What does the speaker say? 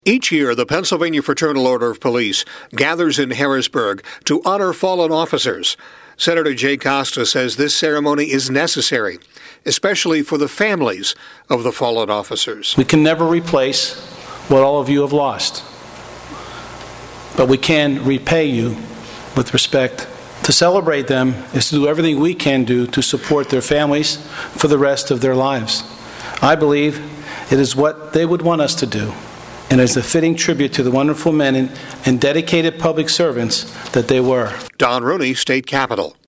Each year, the Pennsylvania Fraternal Order of Police gathers in Harrisburg to honor fallen officers. Senator Jay Costa says this ceremony is necessary, especially for the families of the fallen officers. We can never replace what all of you have lost, but we can repay you with respect. To celebrate them is to do everything we can do to support their families for the rest of their lives. I believe it is what they would want us to do, and as a fitting tribute to the wonderful men and dedicated public servants that they were. Don Rooney, State Capitol.